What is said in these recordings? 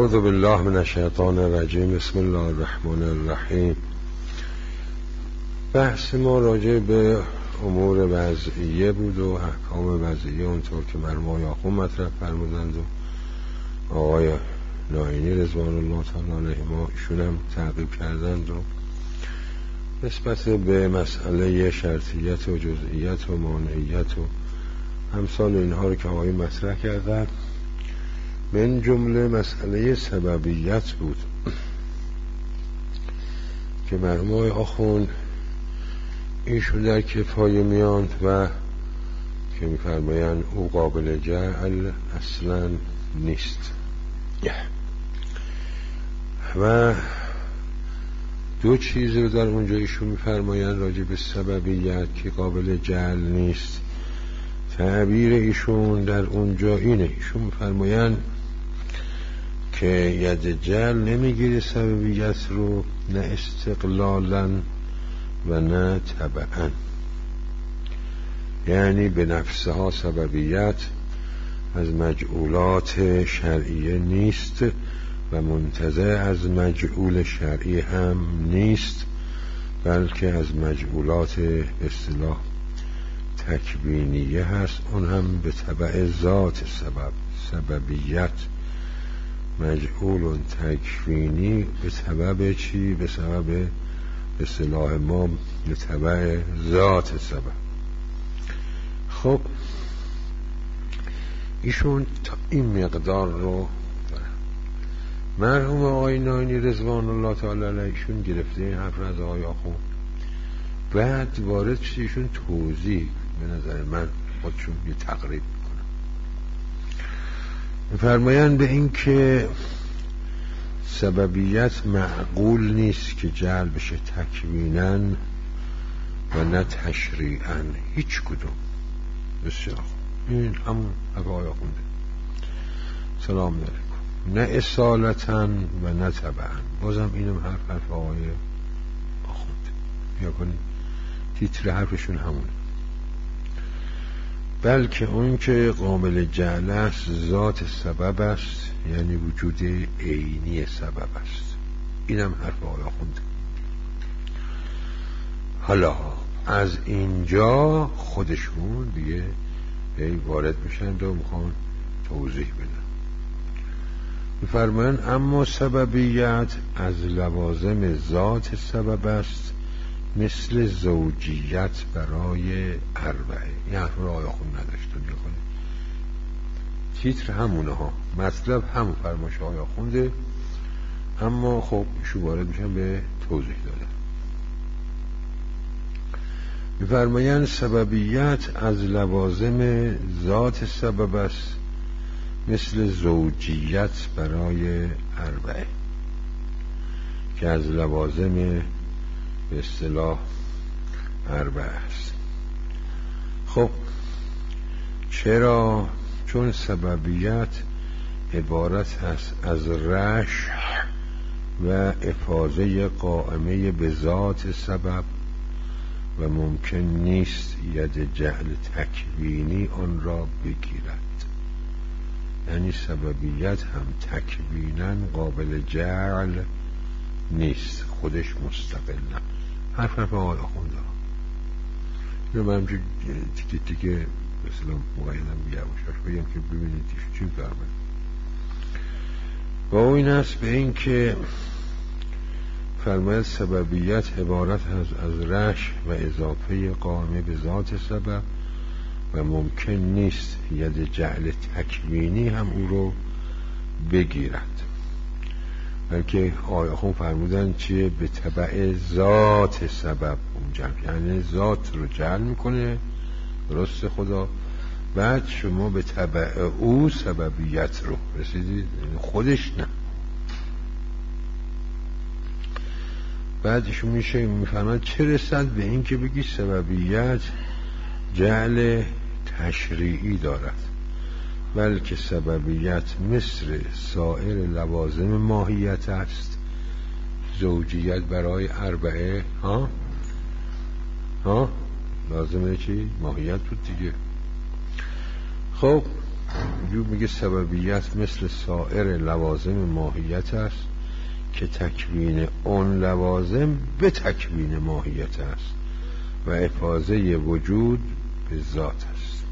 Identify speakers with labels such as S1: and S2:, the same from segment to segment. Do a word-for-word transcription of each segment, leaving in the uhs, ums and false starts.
S1: اعوذ بالله من الشیطان الرجیم. بسم الله الرحمن الرحیم. بحث ما راجع به امور وضعیه بود و احکام وضعیه اونطور که مرحوم آخوند مطرح فرمودند و آقای ناینی رضوان الله تعالی علیهما ایشون هم تعقیب کردند و نسبت به مسئله شرطیت و جزئیت و مانعیت و امثال اینها رو که آقای مطرح کردند، من جمله مسئله سببیت بود که مرحوم آخوند ایشون در کفایه میاند و که میفرمایند او قابل جعل اصلا نیست و دو چیز رو در اونجا ایشون میفرمایند راجع به سببیت که قابل جعل نیست. تعبیر ایشون در اونجا اینه، ایشون میفرمایند که ید جعل نمیگیره سببیت رو، نه استقلالا و نه تبعا، یعنی به نفسها سببیت از مجعولات شرعیه نیست و منتزع از مجعول شرعی هم نیست، بلکه از مجعولات به اصطلاح تکوینیه هست، اون هم به تبع ذات سبب. سببیت مجعول تکوینی به سبب چی؟ به سبب به اصطلاح ما به تبع ذات سبب. خب ایشون تا این مقدار رو دارن. مرحوم آقای ناینی رضوان الله تعالی علیه ایشون گرفته این حرف از آقای آخوند، بعد وارد شد ایشون توضیح، به نظر من خودشون یه تقریب میکنم، میفرمایند به این که سببیت معقول نیست که جعل بشه تکویناً و نه تشریعاً، هیچ کدوم. بسیار این همون آقای آخونده سلام علیکم، نه اصالتاً و نه تبعاً. بازم اینم حرف حرف آقای آخونده، یا کنید تیتر حرفشون همونه. بلکه اون که قابل جعل است ذات سبب است، یعنی وجود عینی سبب است. اینم حرف آقای آخونده. حالا از اینجا خودشون دیگه وارد میشن و میخوان توضیح بدن. میفرمایند اما سببیت از لوازم ذات سبب است، مثل زوجیت برای اربعه. این حرف رو آقای آخوند نداشتن، میکنه تیتر همونه ها، مطلب همون فرمایش آقای آخونده، اما خب ایشون وارد میشن به توضیح دادن. میفرمایند سببیت از لوازم ذات سبب است، مثل زوجیت برای اربعه که از لوازم به اصطلاح اربعه است. خب چرا؟ چون سببیت عبارت هست از رشح و افاضه قائمه به ذات سبب و ممکن نیست ید جعل تکوینی آن را بگیرد. یعنی سببیت هم تکوینا قابل جعل نیست، خودش مستقل نه. حرف حرف آقای آخونده ها اینو من همچه تیکه تیکه مثلا مقایدم بیاوشاش بگم که ببینید چی فرمه. با این است به این که فرماید سببیت عبارت هست از رشح و اضافه قائمه به ذات سبب و ممکن نیست ید جعل تکوینی هم او رو بگیرد، بلکه آقای آخوند فرمودن چیه؟ به تبع ذات سبب اون جمع، یعنی ذات رو جعل میکنه، درست خدا، بعد شما به تبع او سببیت رو رسیدید، خودش نه. بعدشون میشه میفهمن چه رسد به این که بگی سببیت جعل تشریعی دارد، بلکه سببیت مثل سایر لوازم ماهیت است. زوجیت برای اربعه ها ها لازمه چی؟ ماهیت بود دیگه. خب وجوب میگه سببیت مثل سایر لوازم ماهیت است که تکوین اون لوازم به تکوین ماهیت است و افاضه وجود به ذات است.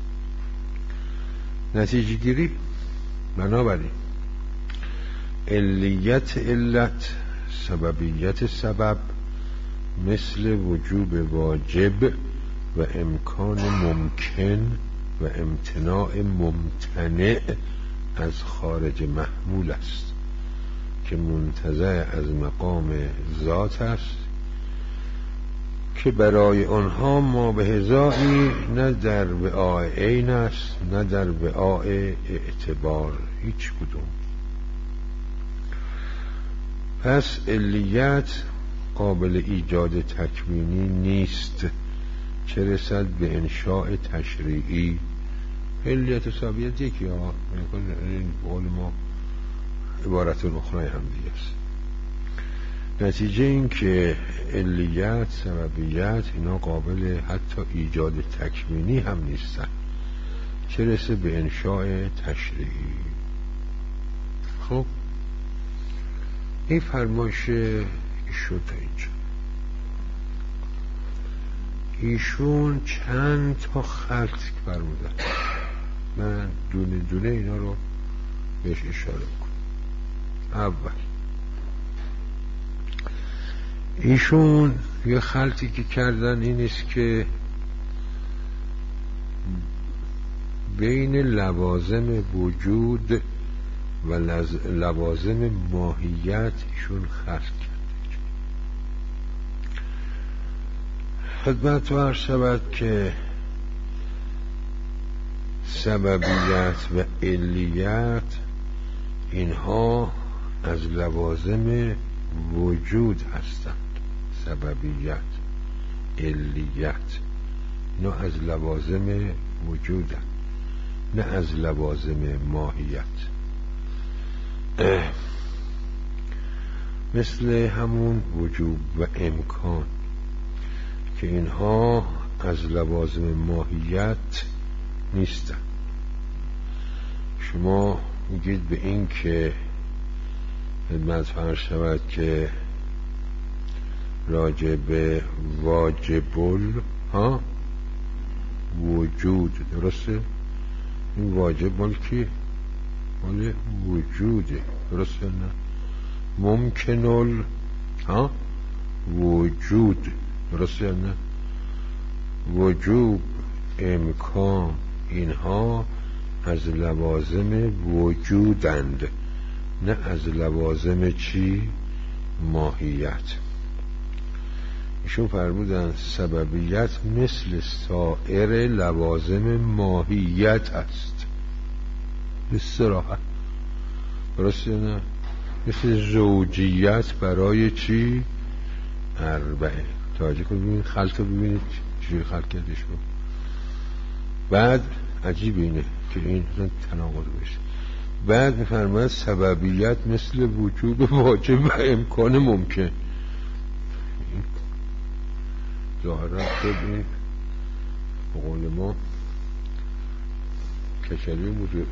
S1: نتیجه گیری: بنابراین علیت علت، سببیت سبب مثل وجوب واجب و امکان ممکن و امتناع ممتنع از خارج محمول است که منتزع از مقام ذات است که برای آنها ما به هزایی نه در وعاء عین است نه در وعاء اعتبار هیچ کدوم. پس علیت قابل ایجاد تکوینی نیست چه رسد به انشاء تشریعی. علیت و سببیت یکی ها، این قول ما عبارت اخرى هم دیگه است. نتیجه این که علیت، سببیت اینا قابل حتی ایجاد تکوینی هم نیستن چه رسه به انشاء تشریعی. خب این فرمایش شد تا اینجا. ایشون چند تا خلط فرمودن، من دونه دونه اینا رو بهش اشاره کنم. اول ایشون یه خلطی که کردن این است که بین لوازم وجود و لوازم ماهیت ایشون خلط کرده. خدمت عرض شود که سببیت و علیت اینها از لوازم وجود هستند. سببیت، علیت نه از لوازم وجودند، نه از لوازم ماهیت. مثل همون وجوب و امکان که اینها از لوازم ماهیت نیستن. شما میگید به این که خدمت فرض شود که راجع به واجبل ها وجود، درسته؟ این واجب مال کی؟ مال وجوده، درسته نه؟ ممکنل ها وجود، درسته نه؟ وجوب، امکان اینها از لوازم وجودند نه از لوازم چی؟ ماهیت. ایشون فرمودن سببیت مثل سایر لوازم ماهیت است. به صراحت، درسته نه؟ مثل زوجیت برای چی؟ اربعه. توجه کنید ببینید خلط رو ببینید چجوری خلط کرده شد. بعد عجیب اینه که این تناقض بشه. بعد میفرماید سببیت مثل وجود واجب و امکان ممکن. ظاهرا خود این به قول ما کچلی موضوع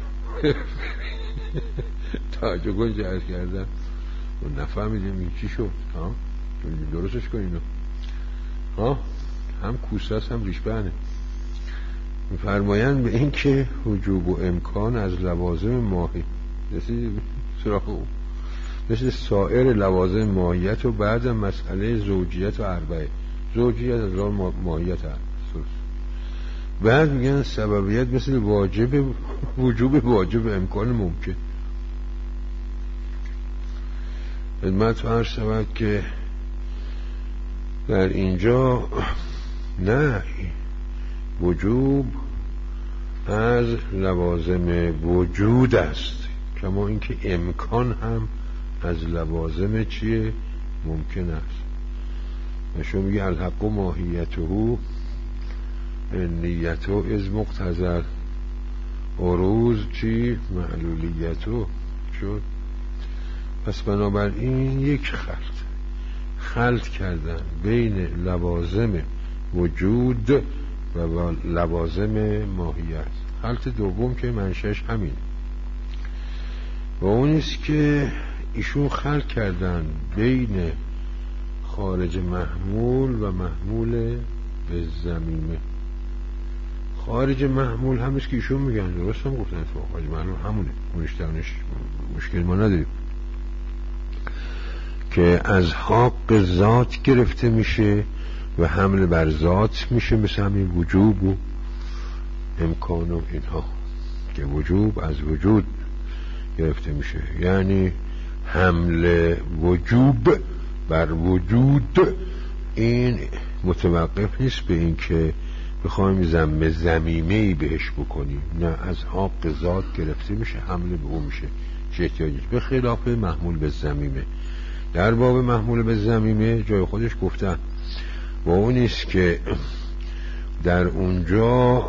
S1: توجه کن جهاز کردن و نفهمیدیم این چی شد. ها درستش کن اینو. ها هم کوسه است هم ریش بهنه. میفرمایند به این که وجوب و امکان از لوازم ماهی مثل سایر لوازم ماهیت و بعد مسئله زوجیت و اربعه. زوجیت از لوازم ماهیت هست. بعد میگن سببیت مثل واجب وجوب واجب امکان ممکن. خدمت عرض شود که در اینجا نه، وجوب از لوازم وجود است کما اینکه امکان هم از لوازم چیه؟ ممکن است. نشون میگه الحق و ماهیته نیته از مقتضی عروض چی؟ معلولیته شد. پس بنابراین یک خلط خلط کردن بین لوازم وجود و لوازم ماهیت. خلط دوم که منشأش همین و اون است که ایشون خلق کردن بین خارج محمول و محمول به زمینه. خارج محمول همیست که ایشون میگن، درست هم گفتن اتفاق، خارج محمول همونه، اونش درونش مشکل ما نداریم، که از حق ذات گرفته میشه و حمل بر ذات میشه، مثل همین وجوب و امکان و اینها که وجوب از وجود گرفته میشه، یعنی حمل وجوب بر وجود. این متوقف نیست به این که بخوایم زم زمیمه‌ای بهش بکنیم، نه، از حق ذات گرفته میشه، حمل به اون میشه، چه احتیاجی، به خلاف محمول به زمیمه. در باب محمول به زمیمه جای خودش گفتن و اون نیست که در اونجا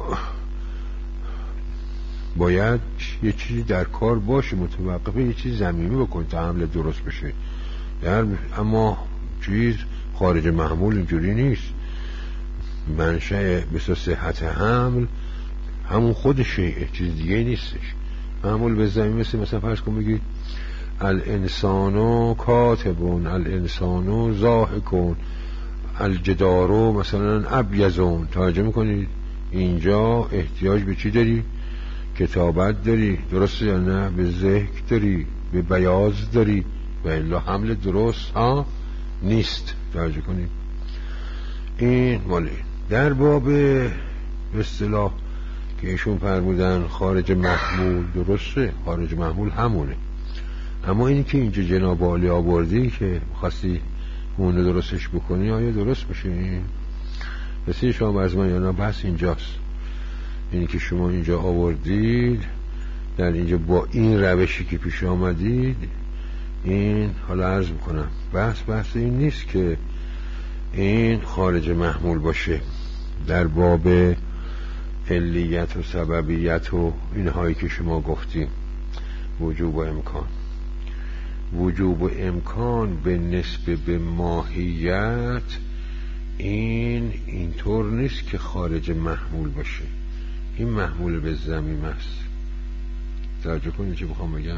S1: باید یه چیزی در کار باشه، متوقفه یه چیز زمیمه بکنه تا حمل درست بشه. در اما چیز خارج محمول اینجوری نیست، منشأ مثل صحت حمل همون خودشه، چیز دیگه نیستش. محمول به زمین مثل مثلا فرض کن بگید الانسانو کاتبون، الانسانو ضاحکون، الجدارو مثلا ابیضون. توجه میکنید اینجا احتیاج به چی داری؟ کتابت داری، درسته یا نه؟ به ذکر داری، به بیاض داری، و الا حمل درست ها نیست. توجه کنید این مالی در باب اصطلاح که ایشون فرمودن خارج محمول، درسته خارج محمول همونه، اما اینی که اینجا جناب عالی آوردی که خواستی اونو درستش بکنی، آیا درست میشه این؟ بسید شما از من یا نه؟ بس اینجاست، اینی که شما اینجا آوردید در اینجا با این روشی که پیش آمدید، این حالا عرض میکنم بحث بحث این نیست که این خارج محمول باشه. در باب علیت و سببیت و اینهایی که شما گفتیم، وجوب و امکان، وجوب و امکان به نسبت به ماهیت این اینطور نیست که خارج محمول باشه، این محمول به زمین است. توجه کنید چه بخوام بگم.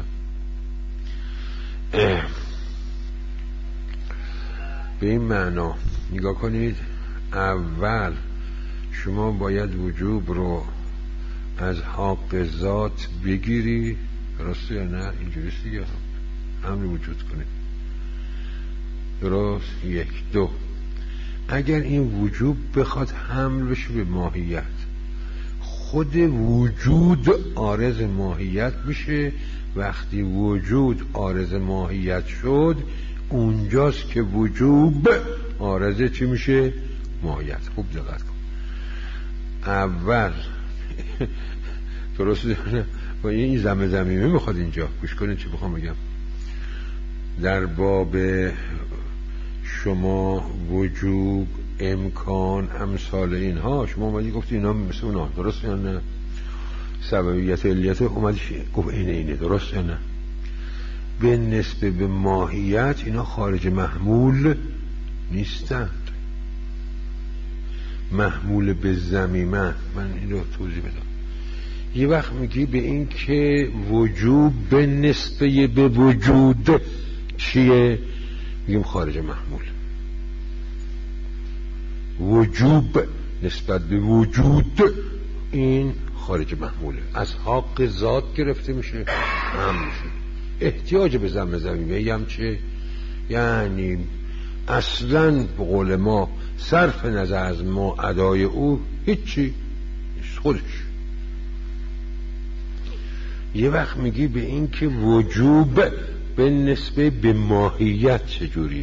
S1: به این معنا نگاه کنید، اول شما باید وجوب رو از حق ذات بگیری، درسته یا نه؟ اینجوریست دیگه، حمل وجود کنید، درست؟ یک. دو، اگر این وجوب بخواد حمل بشه به ماهیت، خود وجود عارض ماهیت میشه. وقتی وجود عارض ماهیت شد، اونجاست که وجوب عارض چی میشه؟ ماهیت. خوب دقت کن. اول درست با این زمه زمینه میخواد اینجا گوش کنید چی بخوام بگم. در باب شما وجوب، امکان، امثال اینها، شما اومدی گفتی اینا مثل اونا، درست یا نه؟ سببیت و علیت اومدی گفت اینه اینه، درست یا نه؟ به نسبت به ماهیت اینا خارج محمول نیستند، محمول به زمیمه. من این رو توضیح بدم. یه وقت میگی به این که وجوب به نسبت به وجود چیه؟ میگیم خارج محمول. وجوب نسبت به وجود این خارج محموله، از حق ذات گرفته میشه، هم میشه. احتیاج به زم زمینه هم چه؟ یعنی اصلا به قول ما صرف نظر از ما ادای او هیچی خودش. یه وقت میگی به این که وجوب به نسبت به ماهیت چجوریه،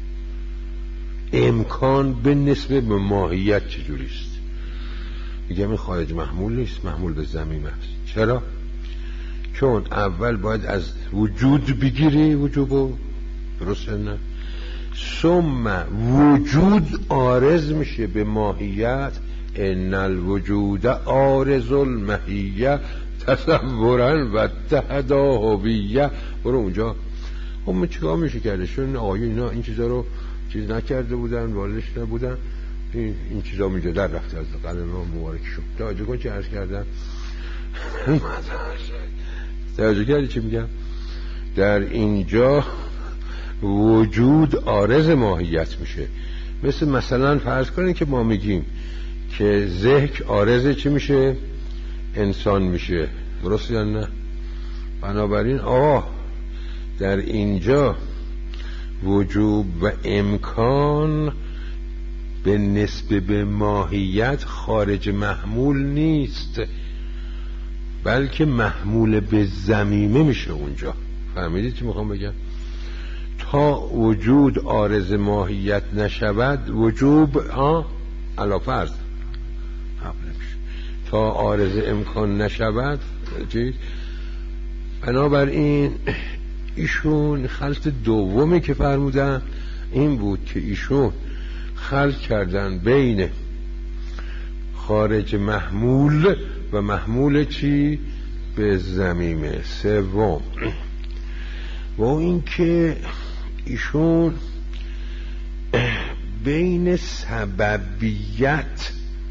S1: امکان به نسبت به ماهیت چجوریست، میگم این خارج محمول نیست، محمول به زمین است. چرا؟ چون اول باید از وجود بگیری وجوبو، درست نه؟ ثم وجود عارض میشه به ماهیت. ان الوجود عارض الماهیه تصورا و اتحدا هویه. برو اونجا. خب من چیکار میشه کرده؟ چون آقایون اینا این چیزا رو چیز نکرده بودن، والدش نبودن، این, این چیزا میجا در رفته از قلم ما مبارک شد. توجه کن چه عرض کردم. توجه کردی چی میگم؟ در اینجا وجود عارض ماهیت میشه. مثل مثلا فرض کنید که ما میگیم که ذهن عارض چی میشه؟ انسان میشه، درست یا نه؟ بنابراین آه در اینجا وجوب و امکان به نسبت به ماهیت خارج محمول نیست، بلکه محمول به ضمیمه میشه اونجا. فهمیدید چی میخوام بگم؟ تا وجود عارض ماهیت نشود وجوب آه علا فرض تا عارض امکان نشود چی؟ بنابراین ایشون خلط دومی که فرمودن این بود که ایشون خلط کردن بین خارج محمول و محمول چی؟ به ضمیمه. سوم و این که ایشون بین سببیت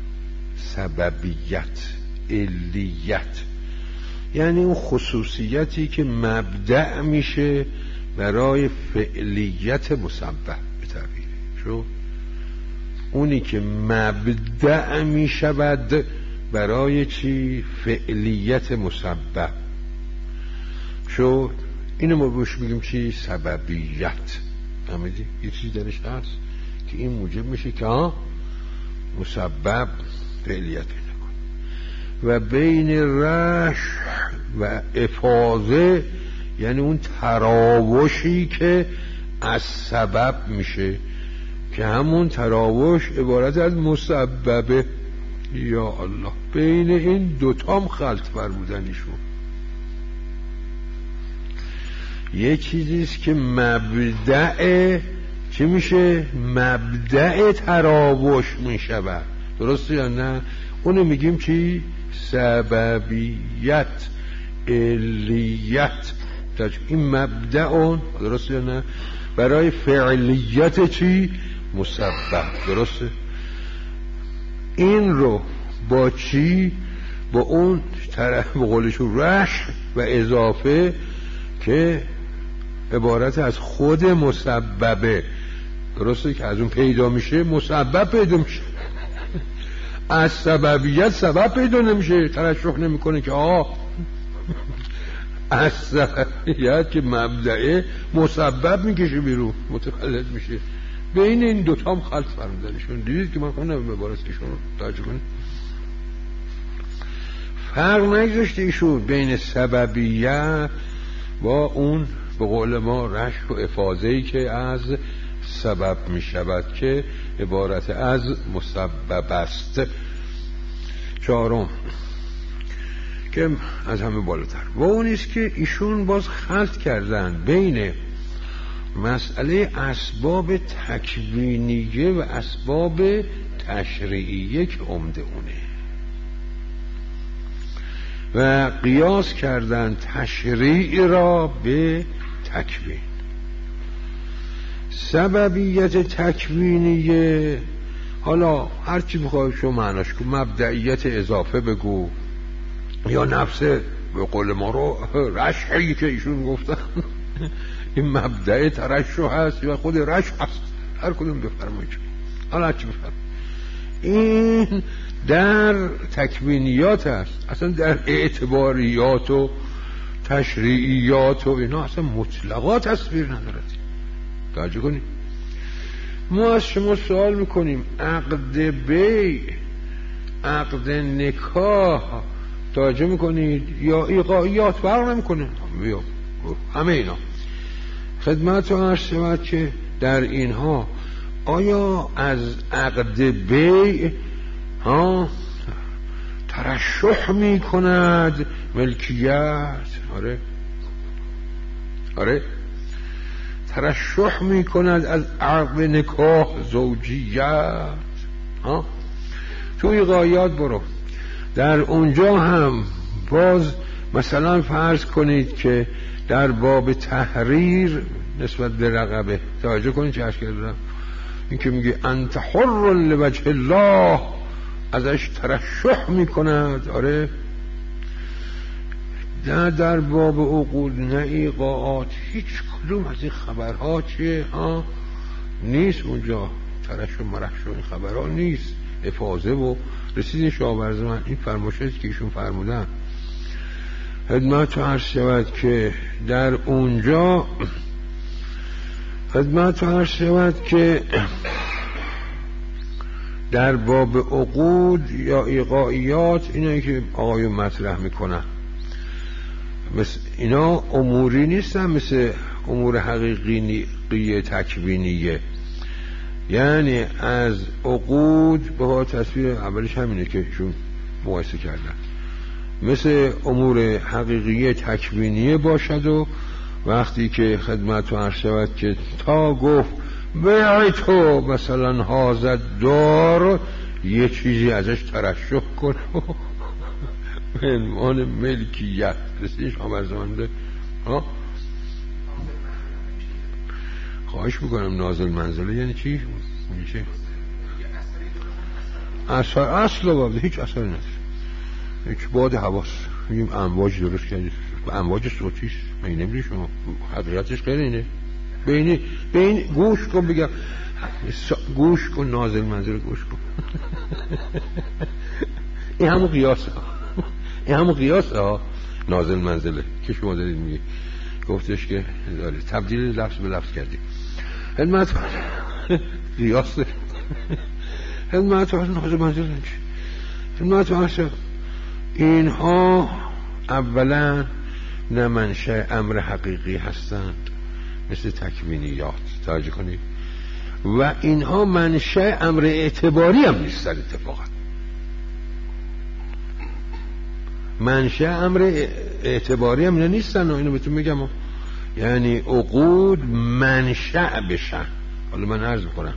S1: سببیت علیت، یعنی اون خصوصیتی که مبدأ میشه برای فعلیت مسبب به تعبیر شو، اونی که مبدأ میشود برای چی؟ فعلیت مسبب شو. اینو ما بهش میگیم چی؟ سببیت. فهمیدی؟ یه چیزی درش هست که این موجب میشه که ها مسبب فعلیت پیدا کنه. و بین رشح و افاضه، یعنی اون تراوشی که از سبب میشه، که همون تراوش عبارت از مسببه. یا الله، بین این دوتام خلط فرمودنیشون. یه چیزیست که مبدأ چی میشه؟ مبدأ تراوش میشود، درسته یا نه؟ اونو میگیم چی؟ سببیت علیت. این مبدأ اون، درسته یا نه؟ برای فعلیت چی؟ مسبب، درسته؟ این رو با چی؟ با اون طرف به قولشون رشح و اضافه که عبارت از خود مسببه، درسته؟ که از اون پیدا میشه مسبب پیدا میشه. از سببیت سبب پیدا نمیشه، ترشح نمیکنه که آه از سببیت که مبدعه مسبب میکشه بیرون، متولد میشه. بین این دوتا هم خلط فرمودنشون. دیدید که من خونم عبارت که شما توجه کنید فرق نگذاشته ایشون بین سببیت با اون به قول ما رشح و افاضه‌ای که از سبب می شود که عبارت از مسبب است. چهارم که از همه بالاتر و اون است که ایشون باز خلط کردن بین مسئله اسباب تکوینیه و اسباب تشریعیه که عمده اونه، و قیاس کردن تشریع را به تکوین. سببیت تکوینیه، حالا هرچی بخوای شو معناش کن، مبدعیت اضافه بگو یا نفس به قول ما رو رشحی که ایشون گفتن این مبدع ترشح هست یا خود رشح هست، هر کدوم بفرمایید. حالا هرچی بفرمایید این در تکوینیات هست، اصلا در اعتباریات و تشریعیات و اینا اصلا مطلقا تصویر ندارد. توجه کنید، ما از شما سوال میکنیم عقد بیع، عقد نکاح توجه میکنید یا ایقاعیات فرق نمیکنه، همه اینا خدمت رو عرض شود که در اینها آیا از عقد بیع ها ترشح میکند ملکیت؟ آره آره ترشح میکند از عقد نکاح زوجیت. ها توی غایات برو در اونجا هم باز مثلا فرض کنید که در باب تحریر نسبت به رقبه توجه کنید چه عرض کردم، این که میگه انت حر لوجه الله ازش ترشح میکند. آره نه در باب عقود نه ایقاعات، هیچ کدوم از این خبرها چیه ها نیست اونجا. ترش و مرش و این خبرها نیست. افاظه و رسید شاورز من این فرمایشاتی که ایشون فرمودن خدمت عرض شود که در اونجا خدمت عرض شود که در باب عقود یا ایقاعیات اینایی که آقایون مطرح میکنن مثل اینا اموری نیستن مثل امور حقیقی تکوینیه. یعنی از عقود به تصویر اولش همینه که چون مقایسه کردن مثل امور حقیقی تکوینیه باشد و وقتی که خدمت عرض شود که تا گفت بیعی تو مثلا حاضر دار یه چیزی ازش ترشح کن به عنوان ملکیت رسیدش آمرزمانده ها. خواهش میکنم نازل منزله یعنی چی؟ یعنی چی؟ اصل اصل بابده هیچ اصلی نداره، هیچ باد حواس میگیم امواج درست کردید، امواج صوتیش من نمیدونی شما حضرتش غیر اینه. بینی بین گوش کن بگم گوش کن نازل منزل گوش کن این همون قیاسه این همون قیاسه ها نازل منزله که شما دارید میگی گفتش که داره تبدیل لفظ به لفظ کردی خدمت قیاس داره خدمت نازل منزل خدمت اینها اولا نه منشأ امر حقیقی هستند مثل تکوینیات توجه کنید و اینها منشأ امر اعتباری هم نیستن. اتفاقا منشأ امر اعتباری هم نیستن. اینو بهتون میگم یعنی عقود منشأ بشن. حالا من عرض میکنم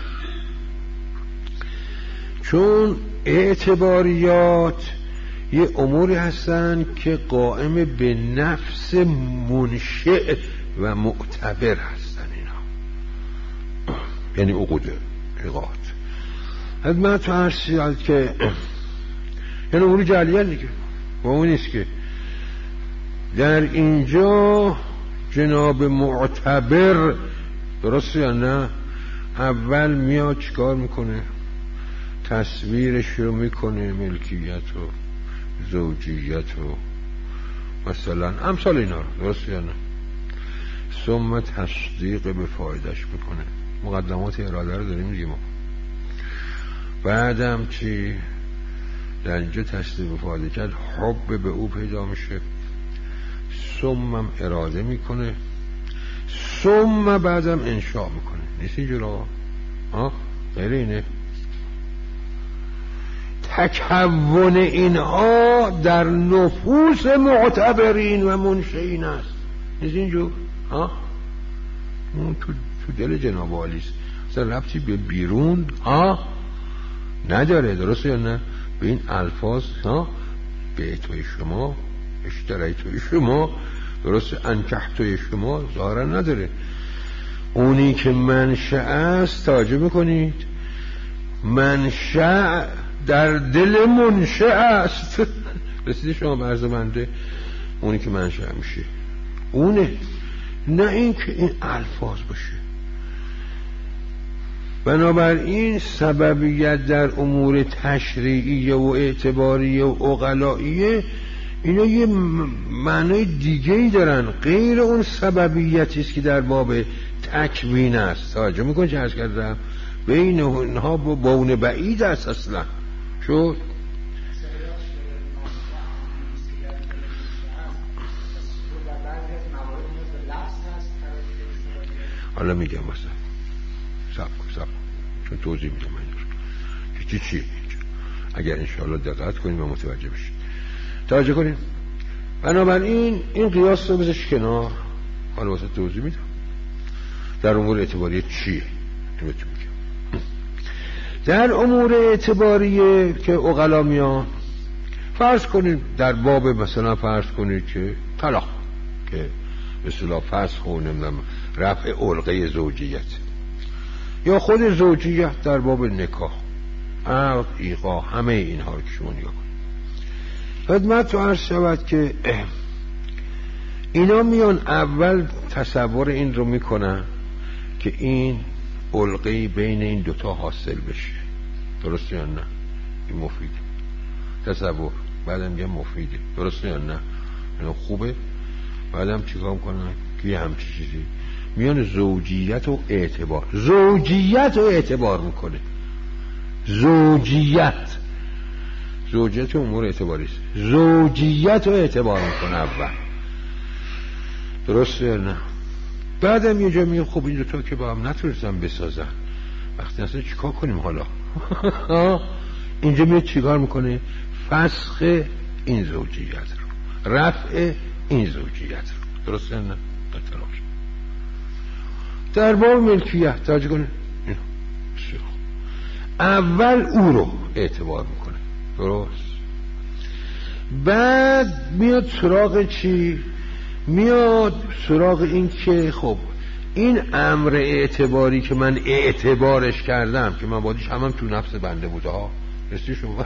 S1: چون اعتباریات یه اموری هستن که قائم به نفس منشأ و معتبر هستن اینا، یعنی عقود ایقاعات. خدمت عرض شد که یعنی امور جعلیه دیگه و اون نیست که در اینجا جناب معتبر درست یا نه اول میاد چیکار میکنه؟ تصویرش رو میکنه ملکیت و زوجیت و مثلا امثال اینا رو درست یا نه، ثم تصدیق به فایدهش میکنه. مقدمات اراده رو داریم میگیم. بعدم چی؟ در اینجا تصدیق به فایده کرد حب به او پیدا میشه، ثم اراده میکنه، ثم بعدم انشاء میکنه. نیست اینجورا ها؟ غیر اینه. تکون اینها در نفوس معتبرین و منشئین است. نیست اینجور ها؟ اون تو, تو دل جناب عالی است، اصلا ربطی به بیرون ها نداره. درسته یا نه؟ به این الفاظ ها به توی شما اشترای توی شما درسته انکح توی شما ظاهرا نداره. اونی که منشأ است توجه میکنید منشأ در دل منشأ است. رسیدی شما مرزمنده اونی که منشأ میشه اونه، نه این که این الفاظ باشه. بنابراین سببیت در امور تشریعیه و اعتباریه و عقلائیه اینا یه معنای دیگه ای دارن غیر اون سببیتی است که در باب تکوین است. توجه میکن چه عرض کردم؟ بین اونها با اون بعید است اصلا. شد حالا میگم مثلا سب کن سب کن چون توضیح میدم من چی چیه اگر انشاءالله دقت کنیم و متوجه بشید. توجه کنیم. بنابراین این قیاس رو بذارش کنار. حالا واسه توضیح میدم در امور اعتباریه چیه. میگم در امور اعتباریه که عقلا میان فرض کنید در باب مثلا فرض کنید که طلاق که به اصطلاح فسخ و نمیدونم رفع علقه زوجیت یا خود زوجیت در باب نکاح عقد ایقاع همه اینها رو که شما نگاه کنید. خدمت تو عرض شود که اینا میان اول تصور این رو میکنن که این علقه بین این دوتا حاصل بشه. درسته یا نه؟ این مفیده تصور. بعدم میگه مفیده. درسته یا نه؟ اینا خوبه. بعدم چیکار میکنن که یه همچی چیزی میان زوجیت و اعتبار. زوجیت و اعتبار میکنه. زوجیت زوجیت امور اعتباری است. زوجیت و اعتبار میکنه اول. درسته یا نه؟ بعدم یه جا میگه خب این دوتا که با هم نتونستن بسازن، وقتی اصلا چیکار کنیم حالا؟ اینجا میاد چیکار میکنه؟ فسخ این زوجیت رو، رفع این زوجیت رو. درسته یا نه؟ در باب ملکیت توجه کنه، اول او رو اعتبار میکنه. درست. بعد میاد سراغ چی؟ میاد سراغ این که خب این امر اعتباری که من اعتبارش کردم که من بادیش هم, هم تو نفس بنده بوده ها، رستی شما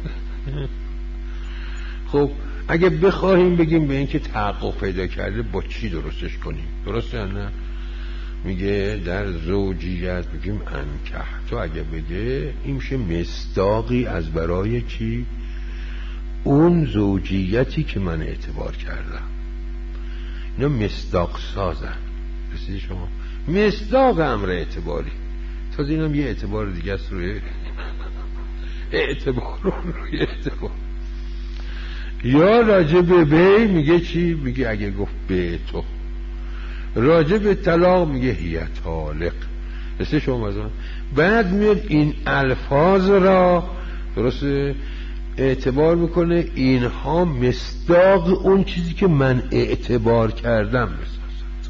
S1: خب اگه بخواهیم بگیم به این که تحقق پیدا کرده با چی درستش کنیم؟ درسته یا نه؟ میگه در زوجیت بگیم انکح تو اگه بگه این میشه مصداقی از برای چی؟ اون زوجیتی که من اعتبار کردم. اینا مصداق سازن. رسیدی شما؟ مصداق امر اعتباری. تازه اینم یه اعتبار دیگه است روی اعتبار روی اعتبار. یا راجع به بی میگه چی؟ میگه اگه گفت به تو. راجع به طلاق میگه هی طالق. رسیدی شما مثلا؟ بعد میاد این الفاظ را درسته اعتبار میکنه اینها مصداق اون چیزی که من اعتبار کردم بسازد.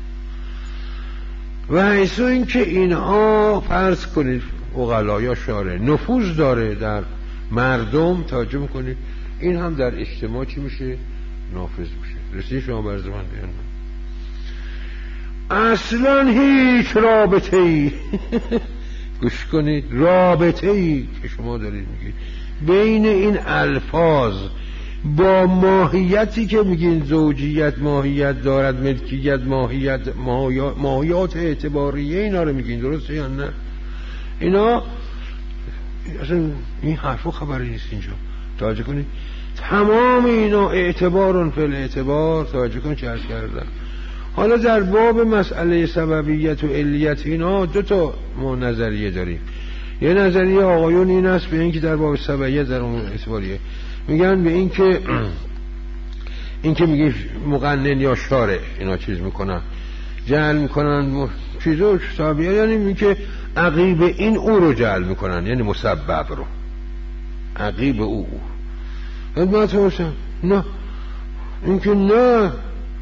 S1: و حیث این که اینها فرض کنید اغلا یا شارع نفوذ داره در مردم، توجه میکنید این هم در اجتماع چی میشه؟ نافذ میشه. رسید شما برز من بیان اصلا هیچ رابطه ای گوش کنید، رابطه ای که شما دارید میگید بین این الفاظ با ماهیتی که میگین زوجیت ماهیت دارد، ملکیت ماهیت، ماهیات اعتباریه، اینا رو میگین. درسته یا نه؟ اینا اصلا این حرفو خبری نیست اینجا. توجه کنید تمام اینا اعتبارون فی الاعتبار. توجه کنید چه عرض کردم. حالا در باب مسئله سببیت و علیت اینا دو تا ما نظریه داریم. یه نظریه آقایون این است به این که در باب سببیت در اون اعتباریه میگن به این که این که میگه مقنن یا شارع اینا چیز میکنن جعل میکنن چیزو سببیت، یعنی میگه که عقیب این او رو جعل میکنن، یعنی مسبب رو عقیب او خدمت باشم. نه این که نه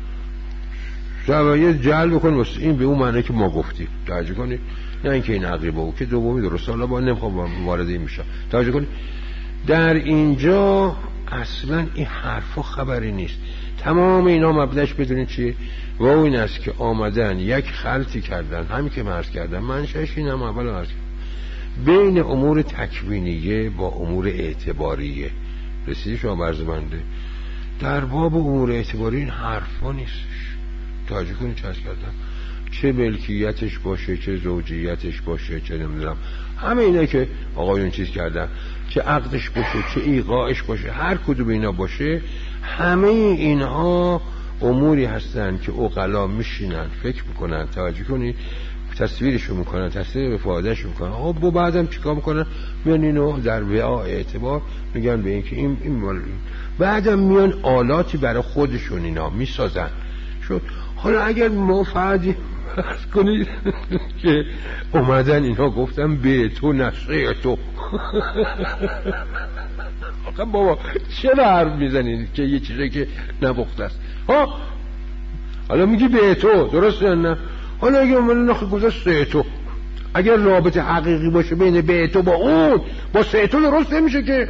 S1: سببیت جعل بکن واسه این به اون معنی که ما گفتیم. توجه کنید نه اینکه این عقیبه او که دومی درسته. حالا با نمیخوام وارد این میشه. توجه کنید در اینجا اصلا این حرفا خبری نیست. تمام اینا مبدأش بدونید چیه؟ و این است که آمدن یک خلطی کردن، همین که مرز کردن منشأش این هم اول مرز کردن بین امور تکوینیه با امور اعتباریه. رسیدی شما برز بنده در باب امور اعتباری این حرفا نیستش. توجه کنید چه کردن، چه ملکیتش باشه، چه زوجیتش باشه، چه نمیدونم همه اینا که آقایون چیز کردن، چه عقدش باشه، چه ایقاعش باشه، هر کدوم اینا باشه، همه اینها اموری هستن که عقلا میشینن فکر میکنن. توجه کنید تصویرشو میکنن، تصویر مفادهشو میکنن. خب و بعدم چیکار میکنن؟ میان اینو در وعاء اعتبار میگن به این که این این مال این. بعدم میان آلاتی برای خودشون اینا میسازن. شد حالا اگر ما فردی فرض کنید که اومدن اینا گفتن به تو نشه تو آقا بابا چرا حرف میزنید که یه چیزی که نبخته است؟ ها حالا میگی به تو، درسته یا نه؟ حالا اگه اومدن نخی گذاشت سه تو، اگر رابطه حقیقی باشه بین به تو با اون با سه تو درست نمیشه که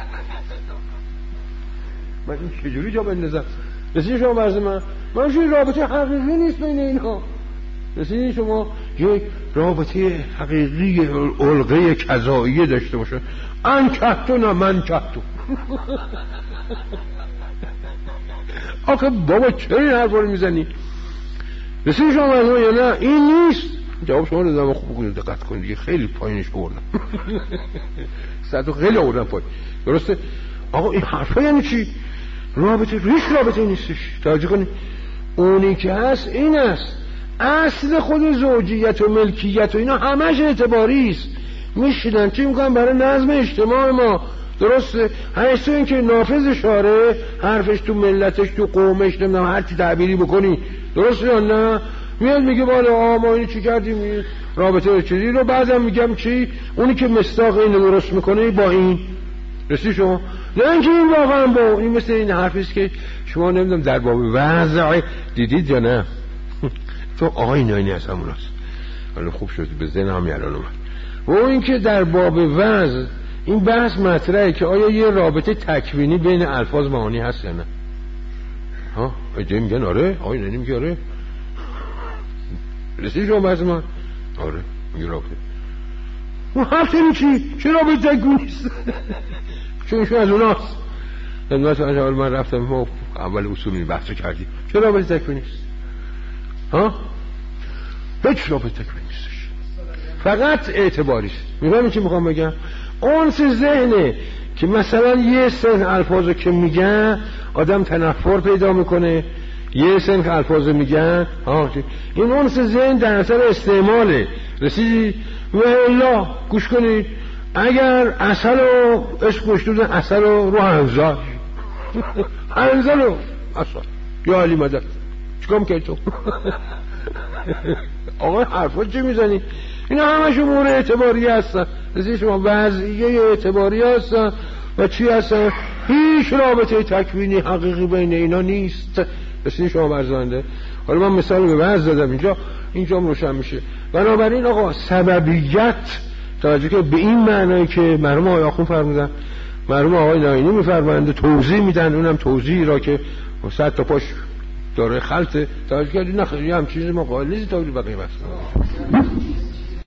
S1: من این چجوری جا بندازم؟ رسید شما برز من من شوی رابطه حقیقی نیست بین اینها. رسید شما یک رابطه حقیقی علقه کذاییه داشته باشه، ان کهتو نه من کهتو آخه بابا چرا این حرفا رو میزنی؟ رسید شما مرزمان یا نه این نیست؟ جواب شما رو دادم. خوب کنید دقت کنید دیگه، خیلی پایینش بردم سطح خیلی آوردم پایین. درسته؟ آقا این حرفا یعنی چی؟ رابطه ریش رابطه نیستش. توجه کنید اونی که هست این است، اصل خود زوجیت و ملکیت و اینا همش اعتباری است. میشینن چی میکنن برای نظم اجتماع ما. درسته؟ هست این که نافذ شاره حرفش تو ملتش تو قومش نمیدونم هر چی تعبیری بکنی. درسته یا نه؟ میاد میگه بالا آ ما اینو چی کردیم رابطه چیزی رو، بعدم میگم چی اونی که مصداق اینو درست میکنه با این. رسید شما؟ نه اینکه این واقعا با این مثل این حرفیست که شما نمیدونم در باب وضع دیدید یا نه تو آین آینی از همون هست. حالا خوب شد به ذهن هم الان اومد. و این که در باب وضع این بحث مطرحه که آیا یه رابطه تکوینی بین الفاظ معانی هست یا نه. ها ایده میگن آره، آین آینی میگه آره. رسید شما بحث من؟ آره میگه رابطه. اون حرف این چی؟ چه رابطه تکوینی است؟ چون ایشون از اوناست. خدمت اول من رفتم ما اول اصولی بحث کردیم چه رابطه تکوینی است؟ ها؟ هیچ رابطه تکوینی نیستش، فقط اعتباری است. میفهمید چی میخوام بگم؟ اون سه ذهنه که مثلا یه سن الفاظو که میگن آدم تنفر پیدا میکنه، یه سن که الفاظو میگن ها این اون سه ذهن در اثر استعماله. رسیدی؟ و الا گوش کنید اگر اصل و عشق گشتون اصل و رو هنزا هنزا رو اصل یا علی مدد چکام که تو آقای حرفا چی میزنی؟ اینا همش امور اعتباری هستن. رسید شما وضعیه اعتباری هستن و چی هستن؟ هیچ رابطه تکوینی حقیقی بین اینا نیست. رسید شما برزنده. حالا من مثال به وضع دادم اینجا اینجا روشن میشه. بنابراین آقا سببیت توجه که به این معنایی که مرحوم آقای آخوند فرمودن، مرحوم آقای ناینی میفرمایند توضیح میدن، اونم توضیحی را که صد تا پاش داره خلطه. توجه کردی نه خیلی هم چیزی ما قائل نیست تا بقیه بحث